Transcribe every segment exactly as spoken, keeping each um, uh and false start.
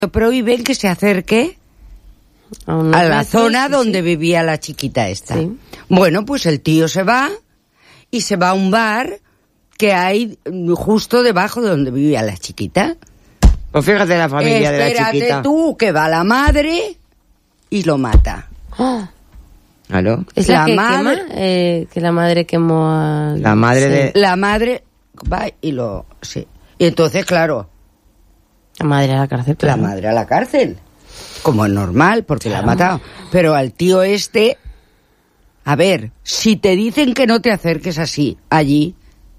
prohíben que se acerque a, a la zona sí, donde sí. vivía la chiquita esta. Sí. Bueno, pues el tío se va y se va a un bar que hay justo debajo de donde vivía la chiquita. Pues fíjate la familia Espérate de la chiquita. Espérate tú, que va la madre y lo mata. Oh. ¿Aló? ¿Es la, la que madre, quema? Eh, que la madre quemó a... La madre sí. de... La madre va y lo... Sí. Y entonces, claro... La madre a la cárcel. La ¿no? madre a la cárcel. Como es normal, porque claro. la ha matado. Pero al tío este... A ver, si te dicen que no te acerques así, allí...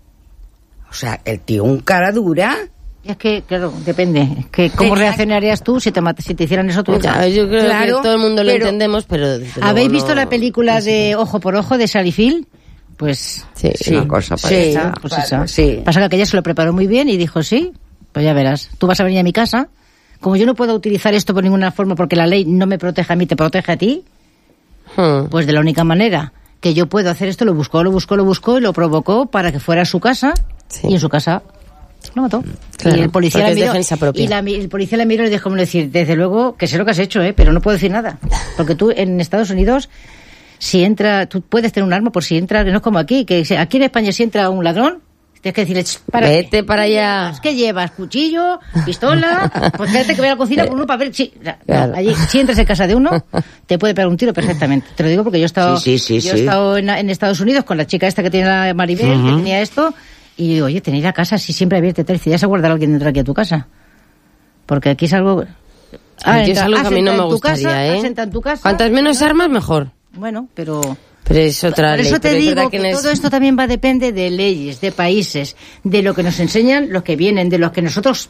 O sea, el tío un cara dura... Es que, claro, depende. Es que ¿cómo reaccionarías tú si te si te hicieran eso tú? Ya, yo creo claro, que todo el mundo lo pero, entendemos, pero... ¿Habéis no, visto la película no sé. de Ojo por Ojo de Sally Field? Pues... Sí, sí. Una cosa sí, esa, pues para, esa. Sí. Pasa que aquella se lo preparó muy bien y dijo, sí, pues ya verás. Tú vas a venir a mi casa. Como yo no puedo utilizar esto por ninguna forma porque la ley no me protege a mí, te protege a ti, hmm. pues de la única manera que yo puedo hacer esto, lo buscó, lo buscó, lo buscó y lo provocó para que fuera a su casa sí. y en su casa... Lo mató. Claro, y el policía la miró, y la, el policía la miró y dijo, como decir, desde luego que sé lo que has hecho, ¿eh? Pero no puedo decir nada. Porque tú en Estados Unidos, si entra, tú puedes tener un arma por si entra, no es como aquí, que aquí en España si entra un ladrón, tienes que decirle, para vete para allá. ¿Qué llevas? ¿Cuchillo? ¿Pistola? Pues quédate que voy a la cocina con un papel. Sí, claro. no, allí, si entras en casa de uno, te puede pegar un tiro perfectamente. Te lo digo porque yo he estado, sí, sí, sí, yo he sí. estado en, en Estados Unidos con la chica esta que tiene la Maribel, uh-huh. que tenía esto. Y digo, oye, tenéis la casa si siempre abierta, tal, si ya se guarda alguien dentro aquí a tu casa. Porque aquí es algo... Ah, aquí es algo que a mí no me gustaría, casa, ¿eh? En tu casa, cuantas menos ¿no? armas, mejor. Bueno, pero... Pero es otra Por ley. eso te pero digo que, que es... todo esto también va a depender de leyes, de países, de lo que nos enseñan los que vienen, de los que nosotros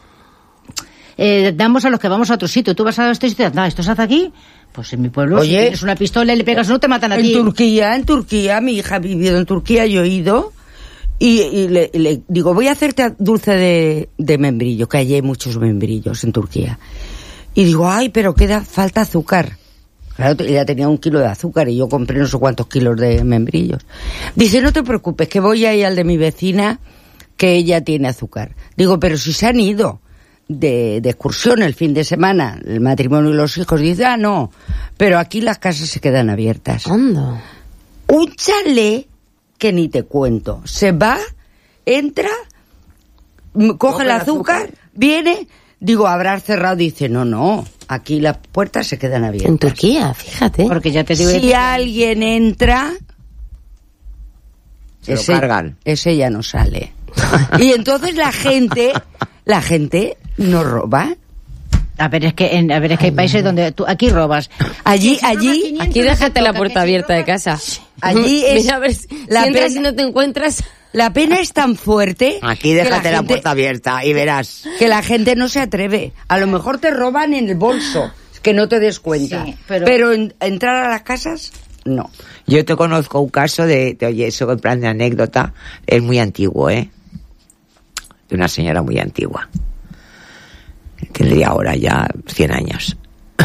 eh, damos a los que vamos a otro sitio. Tú vas a este sitio, no, esto se hace aquí... Pues en mi pueblo, Oye, si tienes una pistola y le pegas, no te matan a en ti. En Turquía, en Turquía, mi hija ha vivido en Turquía, yo he ido... Y, y le, le digo, voy a hacerte dulce de, de membrillo, que allí hay muchos membrillos en Turquía. Y digo, ay, pero queda falta azúcar. Claro, ella tenía un kilo de azúcar y yo compré no sé cuántos kilos de membrillos. Dice, no te preocupes, que voy a ir al de mi vecina, que ella tiene azúcar. Digo, pero si se han ido de, de excursión el fin de semana, el matrimonio y los hijos, dice, ah, no, pero aquí las casas se quedan abiertas. ¿Cuándo? Un chalet... que ni te cuento. Se va, entra, coge, coge el azúcar, azúcar, viene, digo, habrá cerrado, dice, no, no, aquí las puertas se quedan abiertas. En Turquía, fíjate. Porque ya te digo... Si que... alguien entra, se ese, lo cargan. Ese ya no sale. Y entonces la gente, la gente no roba. A ver, es que en, a ver, es que hay países donde tú aquí robas. Allí, allí, aquí déjate la puerta abierta de casa. Allí es Mira, a ver, si la entras pena, y no te encuentras. La pena es tan fuerte. Aquí déjate la, la gente, puerta abierta y verás que la gente no se atreve. A lo mejor te roban en el bolso, que no te des cuenta. Sí, pero pero en, entrar a las casas, no. Yo te conozco un caso de, de, oye, eso en plan de anécdota, es muy antiguo, ¿eh? De una señora muy antigua. Tendría ahora ya cien años.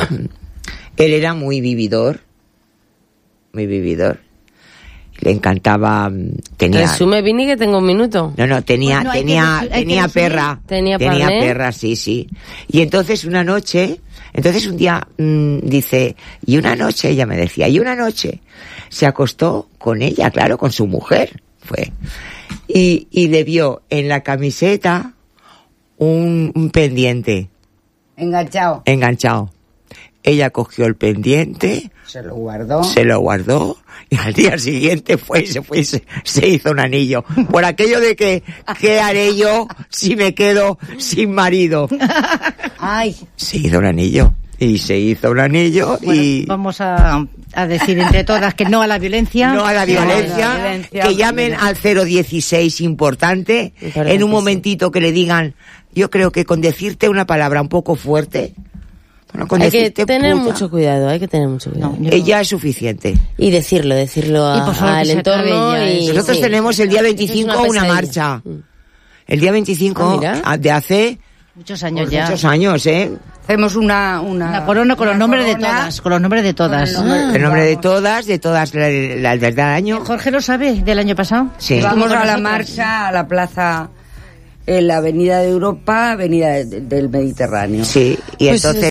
Él era muy vividor, muy vividor. Le encantaba, tenía... Resume, Vini, que tengo un minuto. No, no, tenía, bueno, tenía, que, tenía perra. Tenía, tenía perra, sí, sí. Y entonces una noche, entonces un día mmm, dice, y una noche, ella me decía, y una noche se acostó con ella, claro, con su mujer, fue. Y, y le vio en la camiseta un, un pendiente. Enganchado. Enganchado. Ella cogió el pendiente. Se lo guardó. Se lo guardó. Y al día siguiente fue y se fue y se, se hizo un anillo. Por aquello de que, ¿qué haré yo si me quedo sin marido? Ay. Se hizo un anillo. Y se hizo un anillo bueno, y... Vamos a, a decir entre todas que no a la violencia. No a la violencia. No a la violencia que llamen al cero dieciséis, importante. En un momentito que le digan... Yo creo que con decirte una palabra un poco fuerte... Bueno, con hay que tener puta, mucho cuidado, hay que tener mucho cuidado. No, yo... Ella es suficiente. Y decirlo, decirlo a, al entorno. Y, nosotros sí, tenemos el día veinticinco una, una marcha. El día veinticinco ah, de hace... Muchos años pues ya. Muchos años, ¿eh? Hacemos una... Una, una corona con los nombres corona, de todas, con los nombres de todas. El nombre, ah, el nombre de todas, de todas las la, del año. ¿Jorge lo sabe del año pasado? Sí. Vamos a la marcha, a la plaza... en la Avenida de Europa, Avenida de, del Mediterráneo. Sí, y Pues entonces